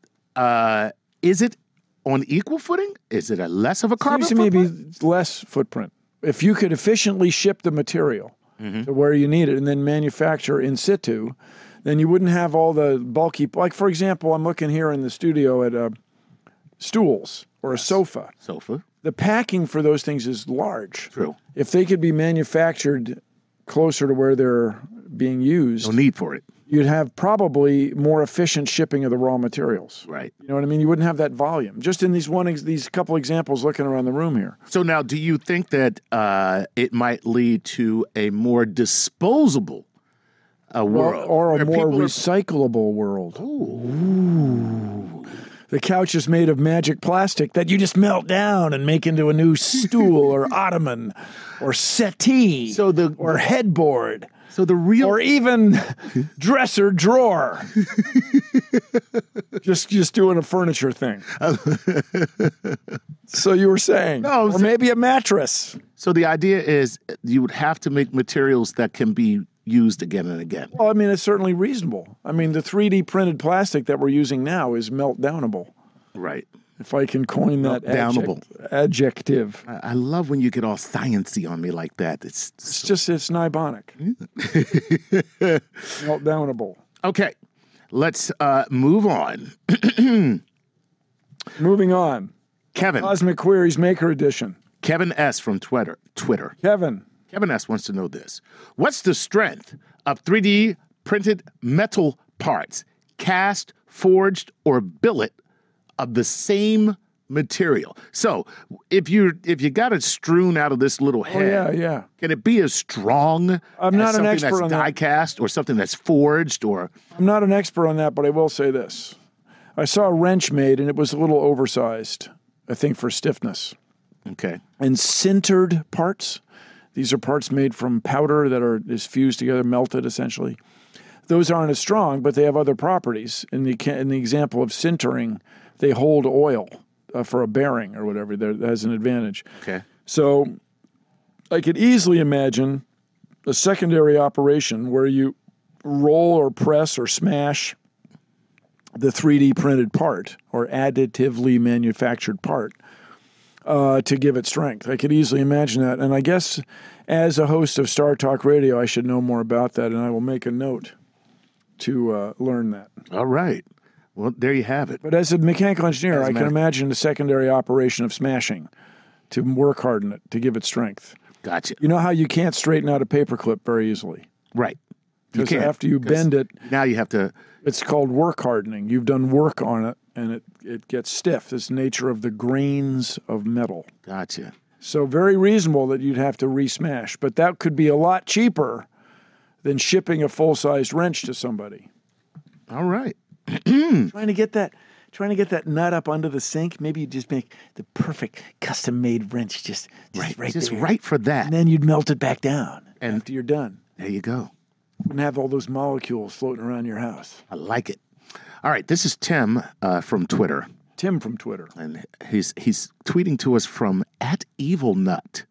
S3: is it on equal footing? Is it a less of a carbon
S2: Seems to me
S3: footprint?
S2: be less footprint. If you could efficiently ship the material to where you need it and then manufacture in situ, then you wouldn't have all the bulky, like for example, I'm looking here in the studio at stools or a sofa.
S3: Sofa.
S2: The packing for those things is large.
S3: True.
S2: If they could be manufactured closer to where they're being used,
S3: No need for it.
S2: you'd have probably more efficient shipping of the raw materials.
S3: Right.
S2: You know what I mean? You wouldn't have that volume. Just in these couple examples looking around the room here.
S3: So now, do you think that it might lead to a more disposable world?
S2: Or a
S3: where
S2: more
S3: people are-
S2: recyclable world. Ooh. The couch is made of magic plastic that you just melt down and make into a new stool or ottoman or settee or headboard.
S3: So the real
S2: Or even dresser drawer. just doing a furniture thing. So you were saying.
S3: No,
S2: or maybe a mattress.
S3: So the idea is you would have to make materials that can be used again and again.
S2: Well, I mean, it's certainly reasonable. I mean, the 3D printed plastic that we're using now is meltdownable.
S3: Right.
S2: If I can coin that
S3: Meltdownable.
S2: adjective.
S3: I love when you get all sciencey on me like that. It's
S2: Nibonic. Meltdownable.
S3: okay. Let's move on.
S2: Moving on.
S3: Kevin
S2: Cosmic Queries Maker Edition.
S3: Kevin S. from Twitter.
S2: Kevin.
S3: Kevin S. wants to know this. What's the strength of 3D printed metal parts, cast, forged, or billet of the same material? So if you got it strewn out of this little head,
S2: yeah.
S3: can it be as strong
S2: I'm
S3: as
S2: not an
S3: something
S2: expert
S3: that's
S2: on that.
S3: die cast or something that's forged or
S2: I'm not an expert on that, but I will say this. I saw a wrench made, and it was a little oversized, I think, for stiffness.
S3: okay.
S2: And sintered parts. These are parts made from powder that is fused together, melted essentially. Those aren't as strong, but they have other properties. In the example of sintering, they hold oil for a bearing or whatever. That has an advantage.
S3: Okay.
S2: So I could easily imagine a secondary operation where you roll or press or smash the 3D printed part or additively manufactured part to give it strength. I could easily imagine that. And I guess as a host of Star Talk Radio, I should know more about that, and I will make a note to learn that.
S3: All right. Well, there you have it.
S2: But as a mechanical engineer,
S3: As a
S2: I can imagine a secondary operation of smashing to work harden it, to give it strength.
S3: Gotcha.
S2: You know how you can't straighten out a paperclip very easily?
S3: Right.
S2: Because
S3: can't,
S2: after you
S3: 'cause
S2: bend it,
S3: now you have to.
S2: it's called work hardening. You've done work on it, and it gets stiff. It's the nature of the grains of metal.
S3: Gotcha.
S2: So very reasonable that you'd have to resmash, but that could be a lot cheaper than shipping a full-sized wrench to somebody.
S3: All right.
S2: Trying to get that nut up under the sink. Maybe you just make the perfect custom-made wrench just right
S3: Just
S2: there.
S3: right for that.
S2: And then you'd melt it back down
S3: And-
S2: after you're done.
S3: There you go.
S2: And have all those molecules floating around your house.
S3: I like it. All right. This is Tim from Twitter.
S2: Tim from Twitter.
S3: And he's tweeting to us from at Evil Nut.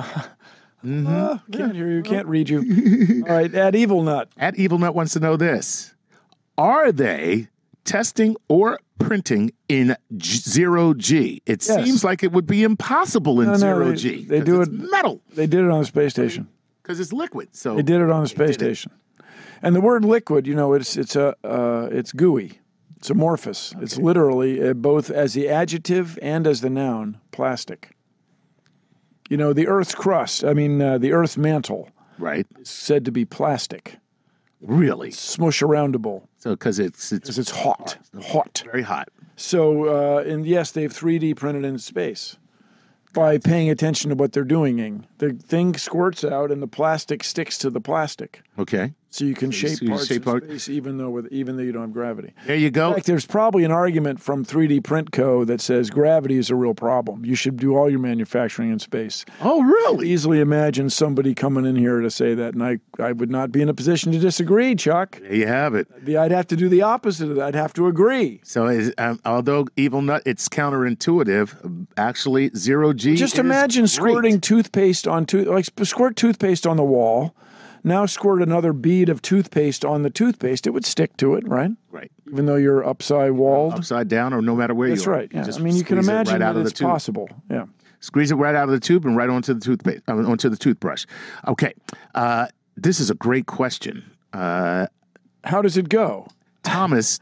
S2: Can't hear you. Can't read you. All right. At Evil Nut.
S3: At Evil Nut wants to know this. Are they testing or printing in zero G? It seems like it would be impossible in zero G.
S2: They do it
S3: metal.
S2: They did it on the space station.
S3: Because it's liquid. So
S2: They did it on the space station. And the word liquid, it's gooey. It's amorphous. Okay. It's literally both as the adjective and as the noun, plastic. The Earth's crust, the Earth's mantle,
S3: right,
S2: is said to be plastic.
S3: Really?
S2: Smush-aroundable.
S3: So because it's
S2: hot.
S3: Very hot.
S2: So, and yes, they've 3D printed in space by paying attention to what they're doing. The thing squirts out and the plastic sticks to the plastic.
S3: Okay.
S2: So you can shape parts in space even though you don't have gravity.
S3: There you go.
S2: In fact, there's probably an argument from 3D Print Co. that says gravity is a real problem. You should do all your manufacturing in space.
S3: Oh, really?
S2: I could easily imagine somebody coming in here to say that, and I would not be in a position to disagree, Chuck.
S3: There you have it.
S2: I'd have to do the opposite of that. I'd have to agree.
S3: So although Evil Nut, it's counterintuitive, actually zero G
S2: Just imagine squirting toothpaste on squirt toothpaste on the wall. Now squirt another bead of toothpaste on the toothpaste. It would stick to it, right?
S3: Right.
S2: Even though you're upside down or
S3: no matter where you are.
S2: That's right. Yeah. You can imagine that it's possible. Yeah.
S3: Squeeze it right out of the tube and right onto the toothpaste, onto the toothbrush. Okay. This is a great question.
S2: How does it go?
S3: Thomas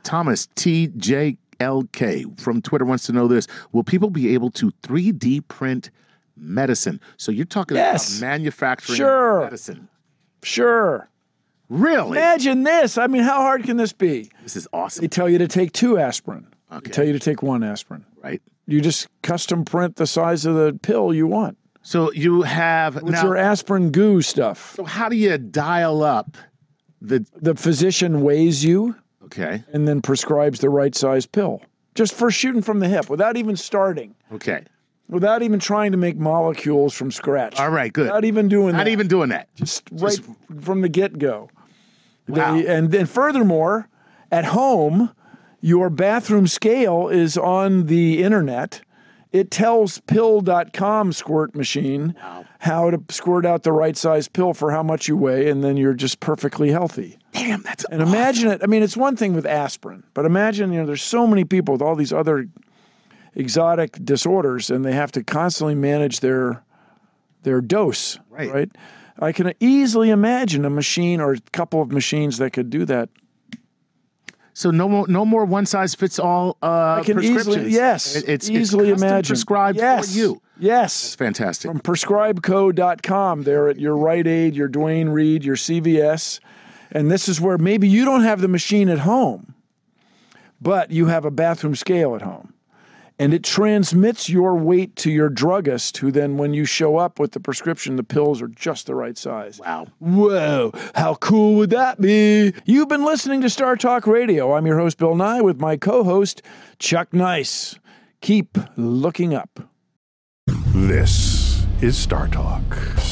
S3: TJLK from Twitter wants to know this. Will people be able to 3D print medicine? So you're talking about manufacturing medicine.
S2: Sure.
S3: Really?
S2: Imagine this. How hard can this be?
S3: This is awesome.
S2: They tell you to take 2 aspirin.
S3: Okay.
S2: They tell you to take 1 aspirin.
S3: Right.
S2: You just custom print the size of the pill you want.
S3: So you have...
S2: With your aspirin goo stuff.
S3: So how do you dial up the...
S2: The physician weighs you.
S3: Okay.
S2: And then prescribes the right size pill. Just for shooting from the hip, without even starting.
S3: Okay.
S2: Without even trying to make molecules from scratch.
S3: All right, good.
S2: Not even doing
S3: that.
S2: Just right from the get-go.
S3: Wow.
S2: And then furthermore, at home, your bathroom scale is on the internet. It tells pill.com squirt machine how to squirt out the right size pill for how much you weigh, and then you're just perfectly healthy.
S3: Damn, that's
S2: awesome. Imagine it. It's one thing with aspirin, but imagine, there's so many people with all these other exotic disorders, and they have to constantly manage their dose, right? I can easily imagine a machine or a couple of machines that could do that.
S3: So no more one size fits all prescriptions.
S2: It's easily imagine
S3: prescribed for you.
S2: Yes,
S3: that's fantastic.
S2: From prescribeco.com, they're at your Rite Aid, your Duane Reade, your CVS, and this is where maybe you don't have the machine at home, but you have a bathroom scale at home. And it transmits your weight to your druggist, who then, when you show up with the prescription, the pills are just the right size.
S3: Wow.
S2: Whoa, how cool would that be? You've been listening to Star Talk Radio. I'm your host, Bill Nye, with my co-host, Chuck Nice. Keep looking up.
S1: This is Star Talk.